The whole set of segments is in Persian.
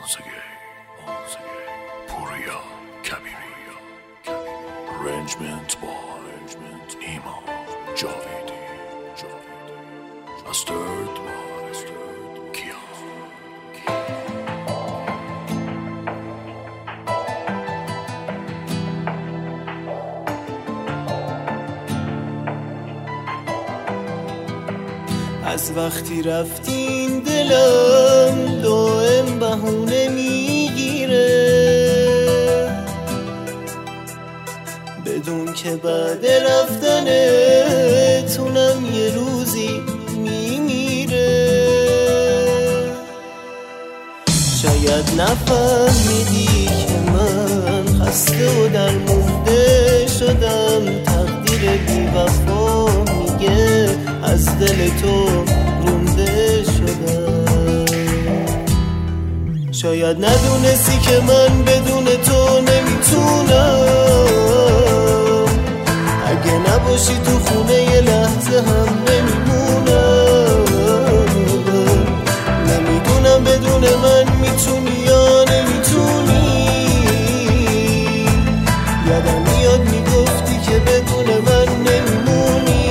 پوریا کبیری. Arrangement by ایمان جاویدی. Mastered by کیا. از وقتی رفتین دلم دائم بهونه میگیره، بدون که بعد رفتنتونم یه روزی میمیره. شاید نفهمیدی که من خسته و درمونده شدم، تقدیر بی وفا میگه از دل تو رونده شدم. شاید ندونستی که من بدون تو نمیتونم، اگه نباشی تو خونه یه لحظه هم نمیمونم. نمیدونم بدون من میتونی یا نمیتونی، یادم میاد میگفتی که بدون من نمیمونی.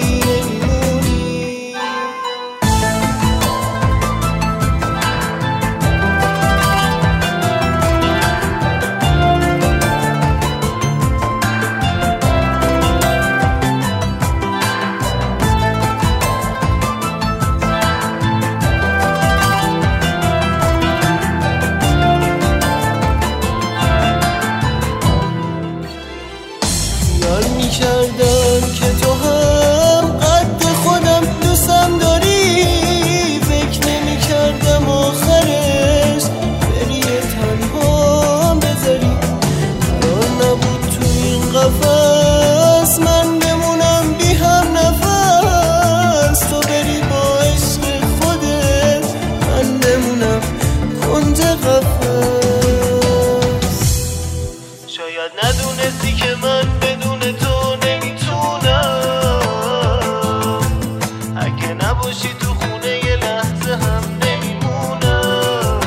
کردم که تو هم قد خودم دوستم داری، فکر نمی کردم آخرش بری تنها بذاری. قرار نبود تو این قفس من بمونم بی هم نفس، تو بری با عشق خودت من بمونم کنج قفس. شاید ندونستی که من بدون تو نباشی تو خونه یه لحظه هم نمیمونم.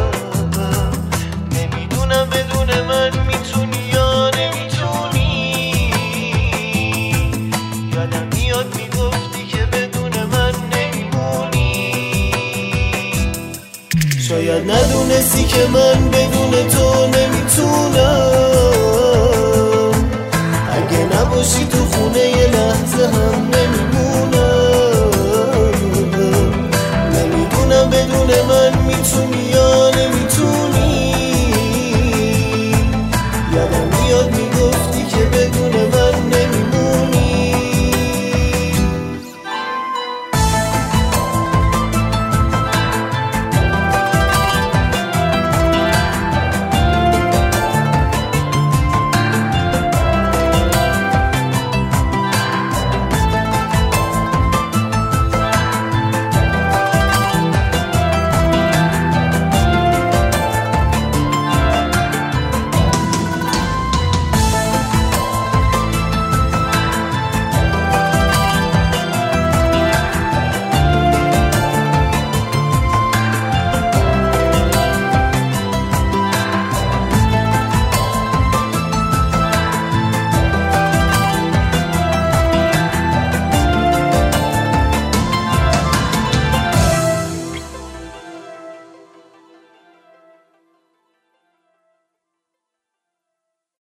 نمیدونم بدون من میتونی یا نمیتونی، یادم میاد میگفتی که بدون من نمیمونی. شاید ندونستی که من بدون تو نمیتونم، اگه نباشی تو خونه یه لحظه هم نمیتونی.